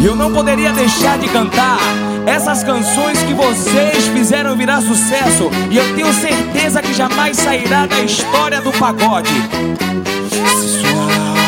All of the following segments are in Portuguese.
E eu não poderia deixar de cantar essas canções que vocês fizeram virar sucesso, e eu tenho certeza que jamais sairá da história do pagode. Sensual,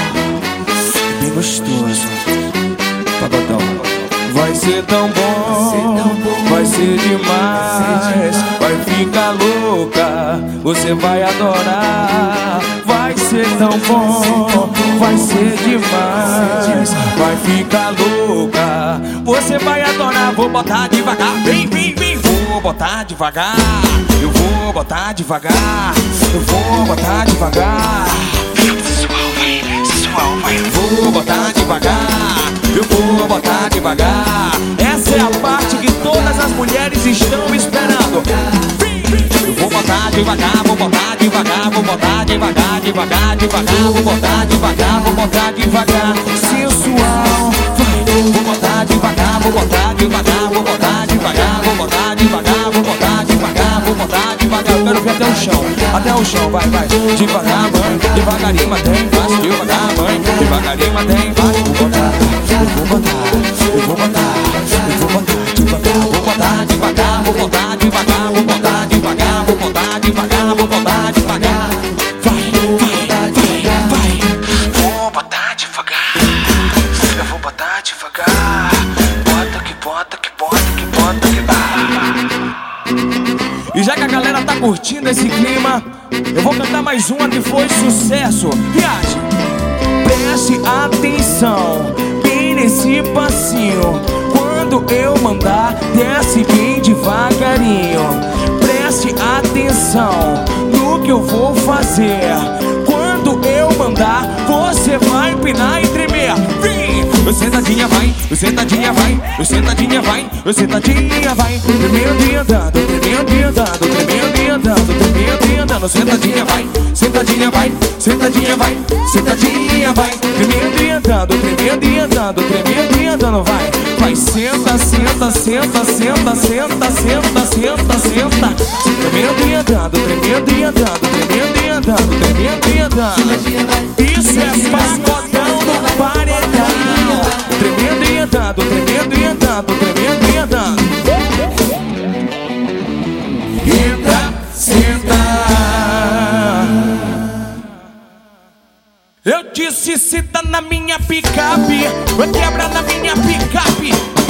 bem gostoso, pagodão. Vai ser tão bom, vai ser demais, vai ficar louca, você vai adorar. Vai ser tão bom, vai ser demais, vai ficar louca, você vai adorar. Vou botar devagar, vem, vem, vem. Vou botar devagar, eu vou botar devagar, eu vou botar devagar. Sensual, vai, sensual, vai. Vou botar devagar, eu vou botar devagar. Essa é a parte que todas as mulheres estão esperando. Eu vou botar devagar, vou botar devagar, vou botar devagar, devagar, devagar. Vou botar devagar, vou botar devagar. Sensual, vai. Vou botar devagar, vou botar devagar, vou botar devagar, vou botar devagar, vou botar devagar, vou botar devagar. Eu quero ver até o chão, vai, vai. Devagar, mãe, devagarinho, mantém, faz. Devagar, mãe, devagarinho, mantém, faz. Vou botar, eu vou botar, eu vou botar, eu vou botar devagar. Vou botar devagar, vou botar devagar, vou botar devagar, vou botar devagar, vou botar devagar. Vai, vai, vai, vai. Vou botar devagar, eu vou botar devagar. Bota que bota, que bota, que bota, que bota. E já que a galera tá curtindo esse clima, eu vou cantar mais uma que foi sucesso. Viagem. Preste atenção bem nesse passinho. Quando eu mandar, desce bem devagarinho. Preste atenção no que eu vou fazer. Quando eu mandar, você vai empinar e tremer. Vem! Sentadinha vai, sentadinha vai, sentadinha vai, sentadinha vai. Tremendo e andando, tremendo e andando, tremendo e andando, tremendo e andando. Sentadinha vai, sentadinha vai, sentadinha vai, sentadinha vai. Tremendo e andando, tremendo e andando, tremendo e andando. Vai, vai, senta, senta, senta, senta, senta, senta, senta, senta. Tremendo e andando, tremendo e andando, tremendo e andando, tremendo e andando. Isso é pagodão do paredão. Tremendo e andando, tremendo e andando, tremendo e andando. Entra, senta. Eu disse, senta na minha picape, vai quebrar na minha picape.